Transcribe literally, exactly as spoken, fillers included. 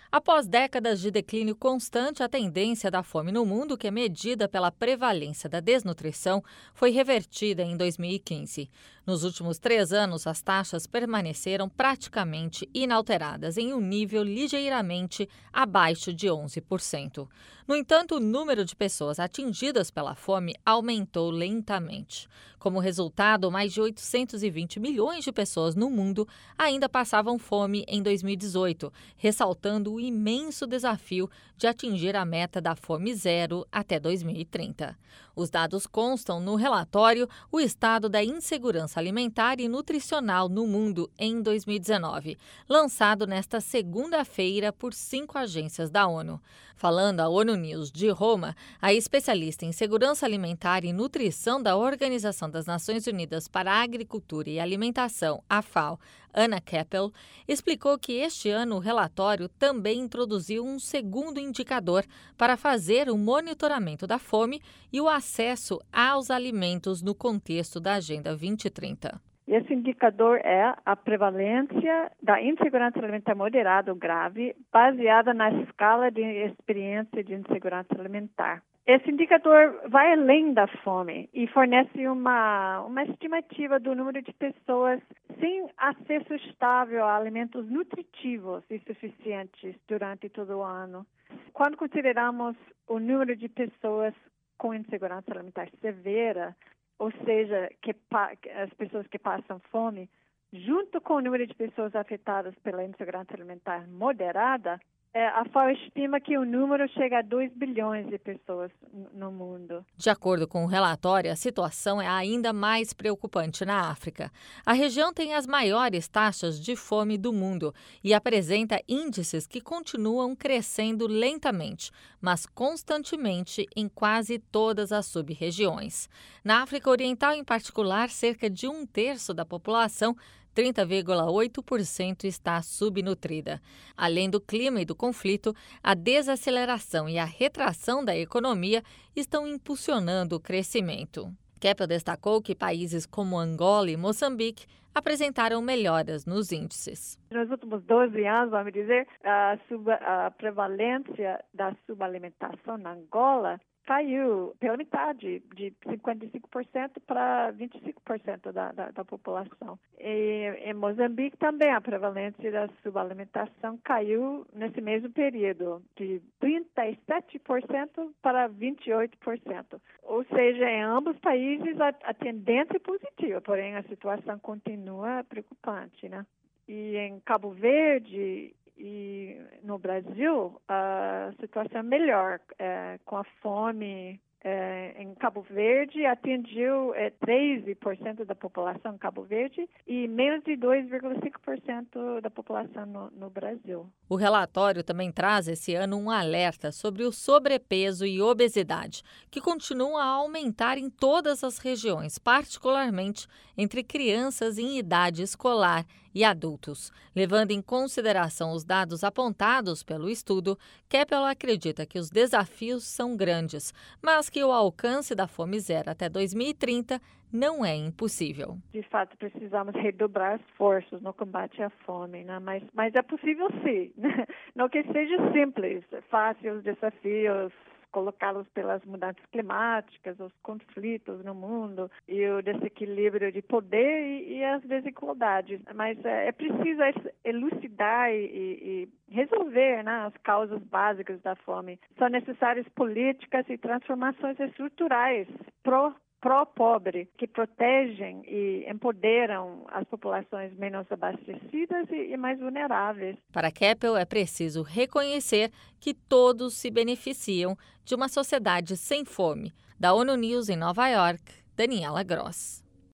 Após décadas de declínio constante, a tendência da fome no mundo, que é medida pela prevalência da desnutrição, foi revertida em dois mil e quinze. Nos últimos três anos, as taxas permaneceram praticamente inalteradas, em um nível ligeiramente abaixo de onze por cento. No entanto, o número de pessoas atingidas pela fome aumentou lentamente. Como resultado, mais de oitocentos e vinte milhões de pessoas no mundo ainda passavam fome em dois mil e dezoito, ressaltando o imenso desafio de atingir a meta da fome zero até dois mil e trinta. Os dados constam no relatório O Estado da Insegurança Alimentar e Nutricional no Mundo em dois mil e dezenove, lançado nesta segunda-feira por cinco agências da ONU. Falando à ONU News de Roma, a especialista em segurança alimentar e nutrição da Organização das Nações Unidas para a Agricultura e Alimentação, a FAO, Anna Keppel, explicou que este ano o relatório também introduziu um segundo indicador para fazer o monitoramento da fome e o acesso aos alimentos no contexto da Agenda vinte e trinta. Esse indicador é a prevalência da insegurança alimentar moderada ou grave, baseada na escala de experiência de insegurança alimentar. Esse indicador vai além da fome e fornece uma, uma estimativa do número de pessoas sem acesso estável a alimentos nutritivos e suficientes durante todo o ano. Quando consideramos o número de pessoas com insegurança alimentar severa, ou seja, que, as pessoas que passam fome, junto com o número de pessoas afetadas pela insegurança alimentar moderada, É, a FAO estima que o número chega a dois bilhões de pessoas no mundo. De acordo com o relatório, a situação é ainda mais preocupante na África. A região tem as maiores taxas de fome do mundo e apresenta índices que continuam crescendo lentamente, mas constantemente em quase todas as sub-regiões. Na África Oriental, em particular, cerca de um terço da população, trinta vírgula oito por cento, está subnutrida. Além do clima e do conflito, a desaceleração e a retração da economia estão impulsionando o crescimento. Keppel destacou que países como Angola e Moçambique apresentaram melhoras nos índices. Nos últimos doze anos, vamos dizer, a, sub, a prevalência da subalimentação na Angola caiu pela metade, de cinquenta e cinco por cento para vinte e cinco por cento da, da, da população. E em Moçambique também a prevalência da subalimentação caiu nesse mesmo período, de trinta e sete por cento para vinte e oito por cento. Ou seja, em ambos os países a, a tendência é positiva, porém a situação continua preocupante, né? E em Cabo Verde e no Brasil, a situação é melhor, é, com a fome é, em Cabo Verde, atingiu é, treze por cento da população em Cabo Verde e menos de dois vírgula cinco por cento da população no, no Brasil. O relatório também traz esse ano um alerta sobre o sobrepeso e obesidade, que continuam a aumentar em todas as regiões, particularmente entre crianças em idade escolar e adultos. Levando em consideração os dados apontados pelo estudo, Keppel acredita que os desafios são grandes, mas que o alcance da fome zero até dois mil e trinta não é impossível. De fato, precisamos redobrar esforços no combate à fome, né? mas, mas é possível sim. Não que seja simples, fácil os desafios, colocá-los pelas mudanças climáticas, os conflitos no mundo e o desequilíbrio de poder e, e as desigualdades. Mas é, é preciso elucidar e, e resolver, né, as causas básicas da fome. São necessárias políticas e transformações estruturais pró pró-pobre, que protegem e empoderam as populações menos abastecidas e, e mais vulneráveis. Para Keppel, é preciso reconhecer que todos se beneficiam de uma sociedade sem fome. Da ONU News em Nova York, Daniela Gross.